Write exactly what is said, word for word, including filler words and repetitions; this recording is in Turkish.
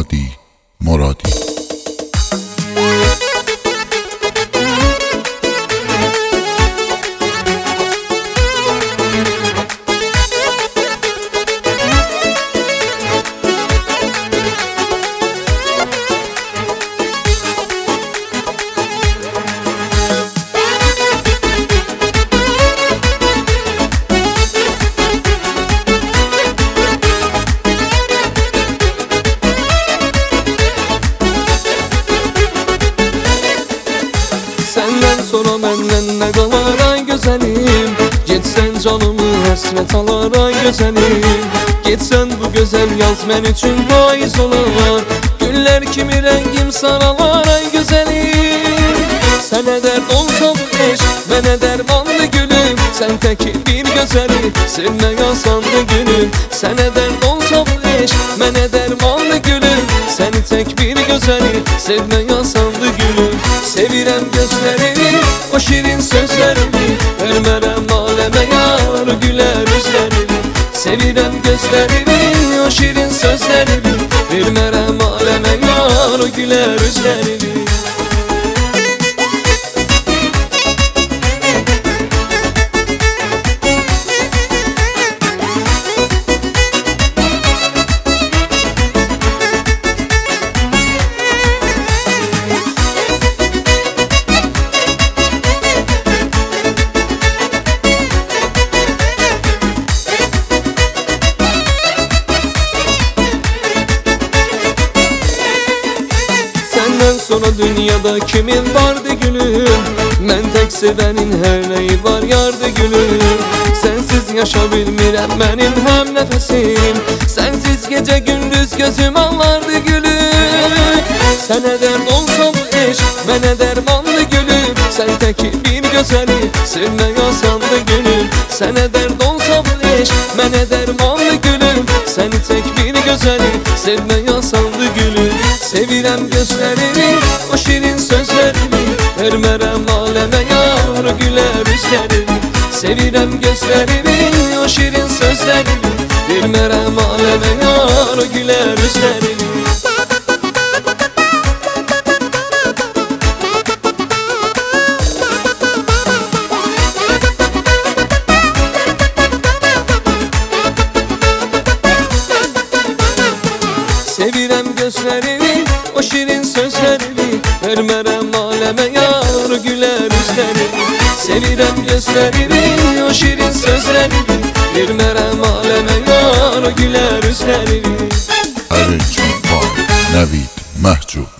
مرادی مرادی Senden sonra benden ne kadar ay güzelim. Gitsen canımı hasret alar ay güzelim. Gitsen bu güzel yaz men üçün faiz olar. Güller kimi rengim saralar ay güzelim. Sene dert olsa bu eş bana dermanlı gülüm. Sen tek bir güzeli sevme yasandı gülüm. Sene dert olsa bu eş bana dermanlı gülüm. Seni tek bir güzeli sevme yasandı gülüm. Sevirem gözlerini, o şirin sözlerini. Vermerem aleme yar, güler yüzlerini. Sevirem gözlerini, o şirin sözlerini. Vermerem aleme yar, güler yüzlerini. Senden sonra dünyada kimin vardı gülüm? Ben tek sevenin her neyi var yardı gülüm. Sensiz yaşa bilmirem benim hem nefesim. Sensiz gece gündüz gözüm ağlardı gülüm. Sana dert olsa bu eş bana dermanlı gülüm. Sen tek bir güzeli sevme yasandı gülüm. Sana dert olsa bu eş bana dermanlı gülüm. Seni tek bir güzeli sevme yasandı gülüm. Sevirem gözlerini, o şirin sözlerini. Vermerem aleme yar, güler yüzlerini. Sevirem gözlerini, o şirin sözlerini. Vermerem aleme yar, güler yüzlerini. Sevirem gözlerini, o şirin sözlerini. Vermerem aleme yar, güler yüzlerini. Sevirem gözlerini, o şirin sözlerini. Vermerem aleme yar, güler yüzlerini. Arrangement by Navid Mahjoub.